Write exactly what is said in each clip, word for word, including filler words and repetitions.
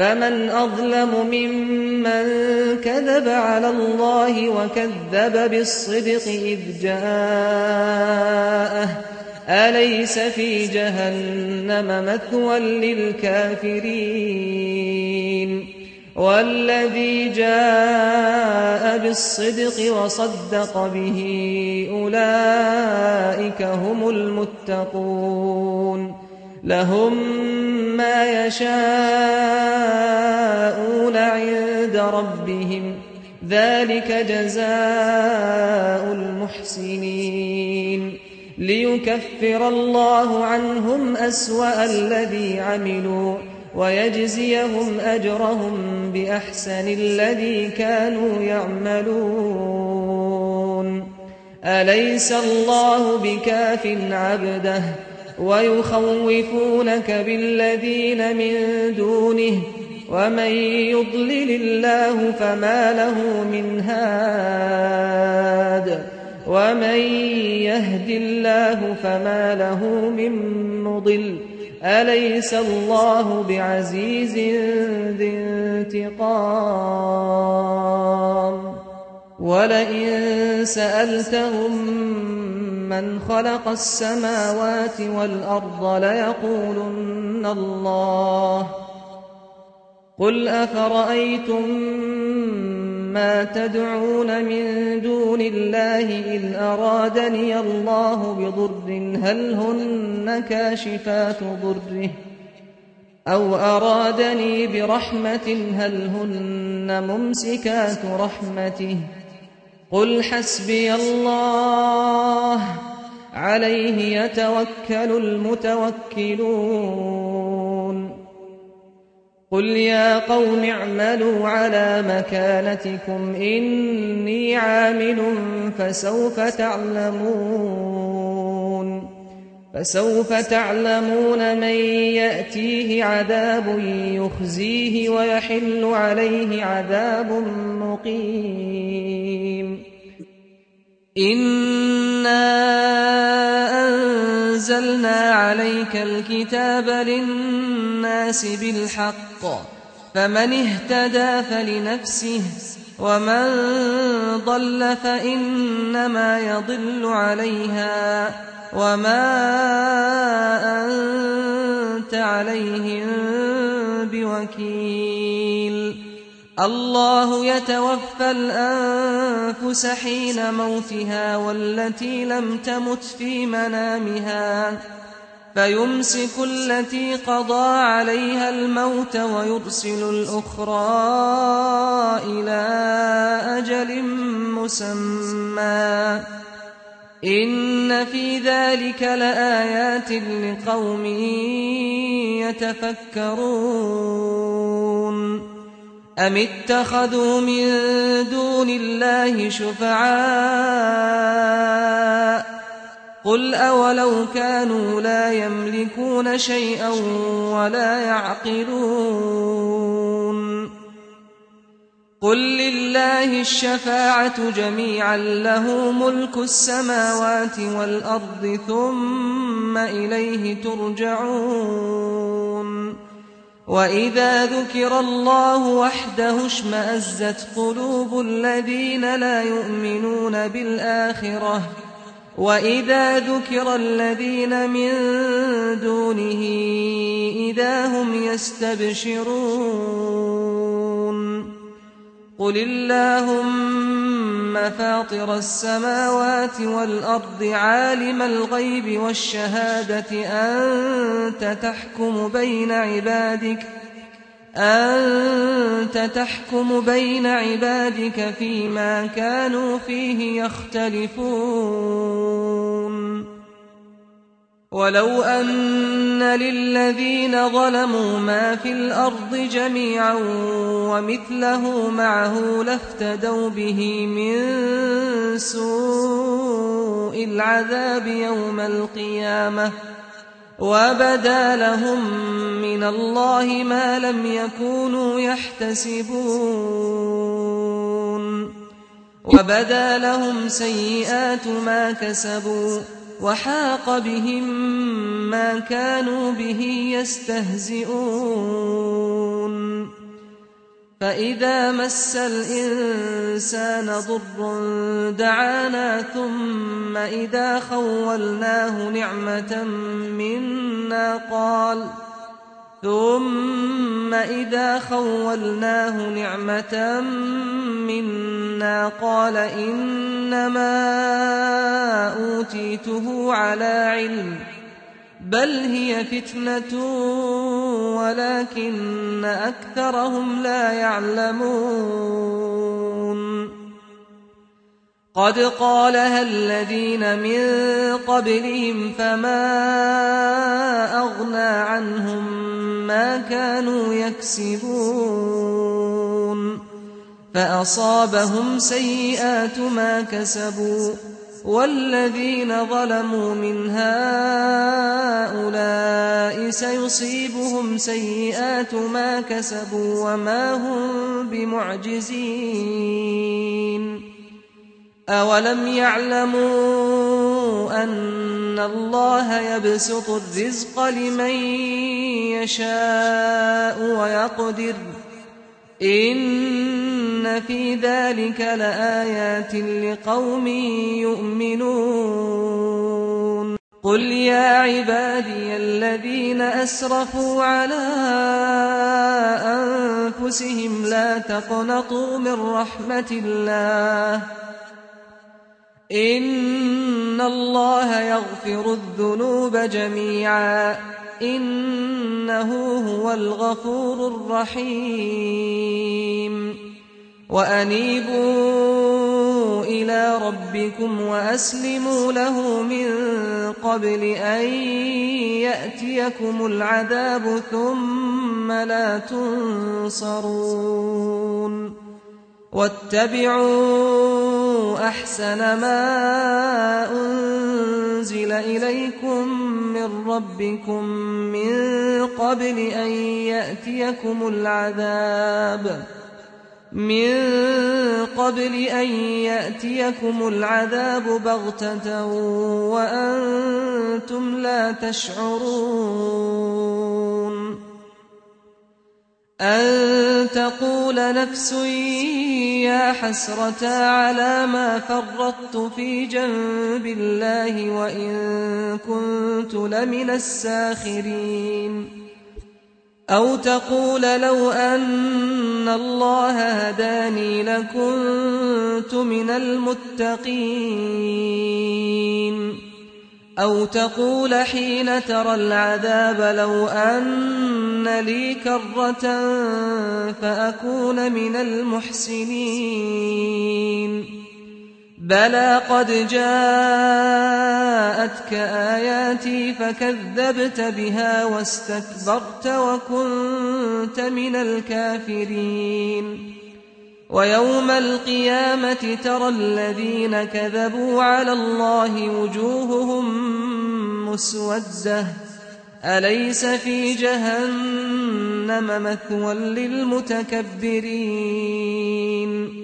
فمن أظلم ممن كذب على الله وكذب بالصدق إذ جاءه أليس في جهنم مثوى للكافرين والذي جاء بالصدق وصدق به أولئك هم المتقون لهم ما يشاءون عند ربهم ذلك جزاء المحسنين ليكفر الله عنهم أسوأ الذي عملوا ويجزيهم أجرهم بأحسن الذي كانوا يعملون أليس الله بكاف عبده ويخوفونك بالذين من دونه ومن يضلل الله فما له من هاد ومن يهد الله فما له من مضل أليس الله بعزيز ذي انتقام ولئن سألتهم من خلق السماوات والأرض ليقولن الله قل أفرأيتم ما تدعون من دون الله إن أرادني الله بضر هل هن كاشفات ضره أو أرادني برحمة هل هن ممسكات رحمته قل حسبي الله عليه يتوكل المتوكلون قل يا قوم اعملوا على مكانتكم إني عامل فسوف تعلمون فسوف تعلمون من يأتيه عذاب يخزيه ويحل عليه عذاب مقيم إنا أنزلنا عليك الكتاب للناس بالحق فمن اهتدى فلنفسه ومن ضل فإنما يضل عليها وما أنت عليهم بوكيل الله يتوفى الأنفس حين موتها والتي لم تمت في منامها فيمسك التي قضى عليها الموت ويرسل الأخرى إلى أجل مسمى إن في ذلك لآيات لقوم يتفكرون أم اتخذوا من دون الله شفعاء قل أولو كانوا لا يملكون شيئا ولا يعقلون قل لله الشفاعة جميعا له ملك السماوات والأرض ثم إليه ترجعون وإذا ذكر الله وحده اشمأزت قلوب الذين لا يؤمنون بالآخرة وإذا ذكر الذين من دونه إذا هم يستبشرون قل اللهم فاطر السماوات والأرض عالم الغيب والشهادة أنت تحكم بين عبادك أنت تحكم بين عبادك فيما كانوا فيه يختلفون ولو أن للذين ظلموا ما في الأرض جميعا ومثله معه لافتدوا به من سوء العذاب يوم القيامة وبدا لهم من الله ما لم يكونوا يحتسبون وبدا لهم سيئات ما كسبوا وحاق بهم ما كانوا به يستهزئون فإذا مس الإنسان ضر دعانا ثم إذا خولناه نعمة منا قال ثم إذا خولناه نعمة منا قال إنما أوتيته على علم بل هي فتنة ولكن أكثرهم لا يعلمون قد قالها الذين من قبلهم فما أغنى عنهم ما كانوا يكسبون فأصابهم سيئات ما كسبوا والذين ظلموا من هؤلاء سيصيبهم سيئات ما كسبوا وما هم بمعجزين أولم يعلموا أن الله يبسط الرزق لمن يشاء ويقدر إن في ذلك لآيات لقوم يؤمنون قل يا عبادي الذين أسرفوا على أنفسهم لا تقنطوا من رحمة الله إن الله يغفر الذنوب جميعا إنه هو الغفور الرحيم وأنيبوا إلى ربكم وأسلموا له من قبل أن يأتيكم العذاب ثم لا تنصرون واتبعوا أحسن ما أنزل إليكم من ربكم من قبل أن يأتيكم العذاب من قبل أن يأتيكم العذاب بغتة وأنتم لا تشعرون أن تقول نفس يا حسرة على ما فرطت في جنب الله وإن كنت لمن الساخرين أو تقول لو أن الله هداني لكنت من المتقين أو تقول حين ترى العذاب لو أن لي كرة فأكون من المحسنين بلى قد جاءتك آياتي فكذبت بها واستكبرت وكنت من الكافرين ويوم القيامة ترى الذين كذبوا على الله وجوههم مسودة أليس في جهنم مثوى للمتكبرين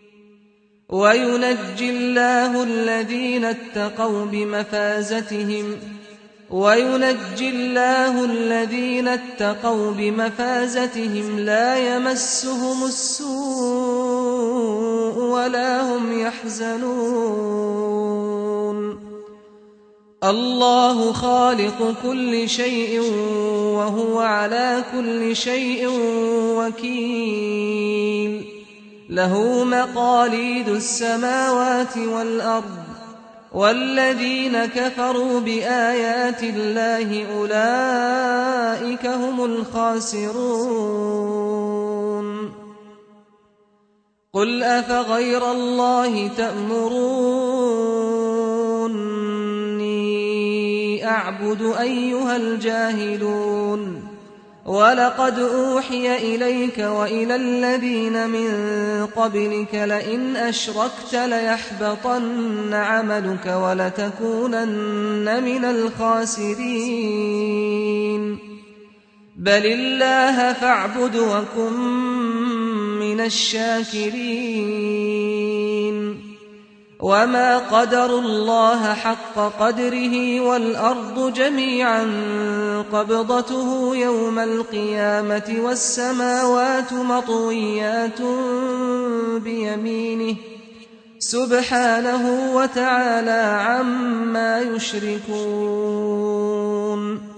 وينجي الله الذين اتقوا بمفازتهم وينجي الله الذين اتقوا بمفازتهم لا يمسهم السوء ولا هم يحزنون الله خالق كل شيء وهو على كل شيء وكيل له مقاليد السماوات والأرض والذين كفروا بآيات الله أولئك هم الخاسرون قل أفغير الله تأمروني أعبد أيها الجاهلون ولقد أوحي إليك وإلى الذين من قبلك لئن أشركت ليحبطن عملك ولتكونن من الخاسرين بل الله فاعبد وكن من الشاكرين وما قدروا الله حق قدره والأرض جميعا قبضته يوم القيامة والسماوات مطويات بيمينه سبحانه وتعالى عما يشركون.